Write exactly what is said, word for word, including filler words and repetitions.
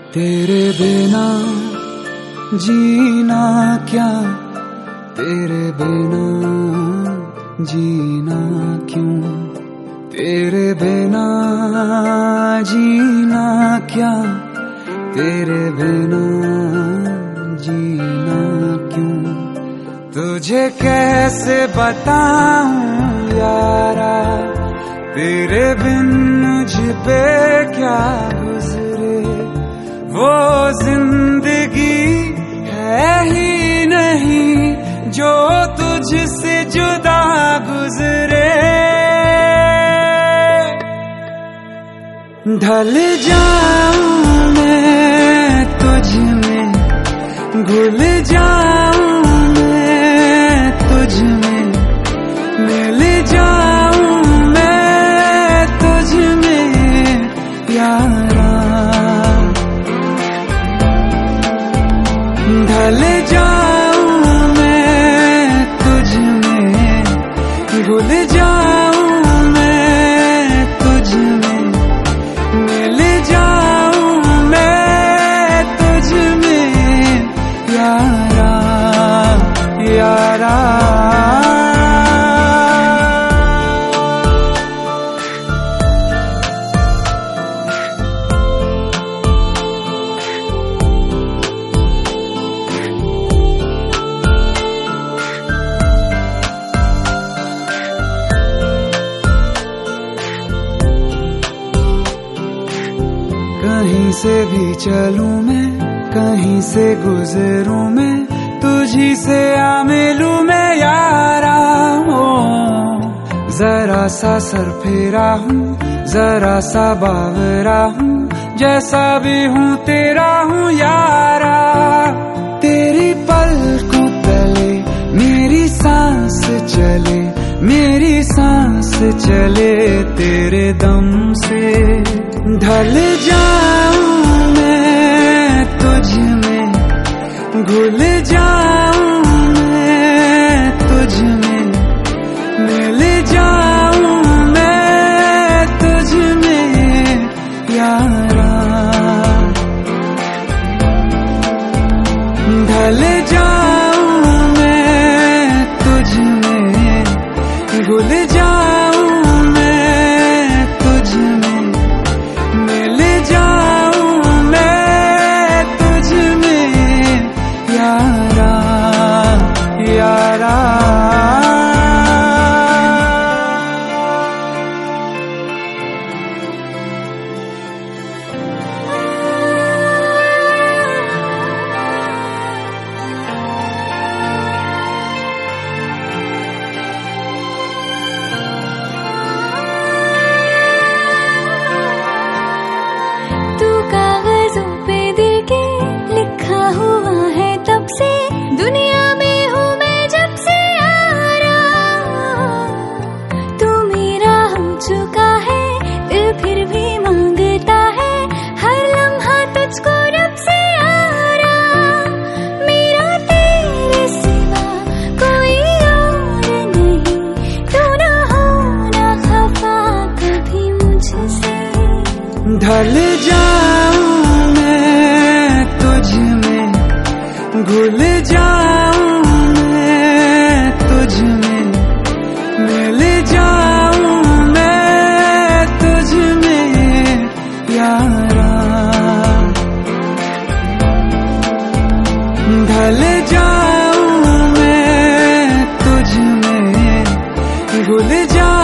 तेरे बिना जीना क्या, तेरे बिना जीना क्यों, तेरे बिना जीना क्या, तेरे बिना जीना क्यों। तुझे कैसे बताऊं यारा, तेरे बिन मुझ पे क्या गुजरे। वो जिंदगी है ही नहीं जो तुझसे जुदा गुजरे। ढल जाऊं मैं तुझ में, घुल जाऊं मैं तुझ में, मिल जाऊं मैं तुझ में यारा। ढल जाऊं मैं तुझ में, घुल जाऊं मैं तुझ में, मिल जाऊं मैं तुझ में यारा यारा। कहीं से भी चलूं मैं, कहीं से गुजरूं मैं, तुझी से आ मिलूं मैं यारा। ओ जरा सा सर फेरा हूँ, जरा सा बावरा हूँ, जैसा भी हूँ तेरा हूँ यारा। तेरी पलकों तले मेरी सांस चले, मेरी सांस चले तेरे दम से। ढल जाऊं मैं तुझ में, घुल जाऊं मैं तुझ में, मिल जाऊं मैं तुझ में यारा। ढल जाऊं मैं तुझ में, घुल जाऊं मैं तुझ में, मिल जाऊं मैं तुझ में यारा यारा। तू कागजों पे दिल के लिखा हुआ है तब से, दुनिया में हूँ मैं जब से यारा। तू मेरा हो चुका है, दिल फिर भी मांगता है हर लम्हा तुझको रब से यारा। मेरा तेरे सिवा कोई और नहीं, तू ना होना खफा कभी मुझसे। ढल जाऊं मैं तुझ में, घुल जाऊं मैं तुझ में, मिल जाऊं मैं तुझ में यारा। ढल जाऊं मैं तुझ में, घुल जाऊं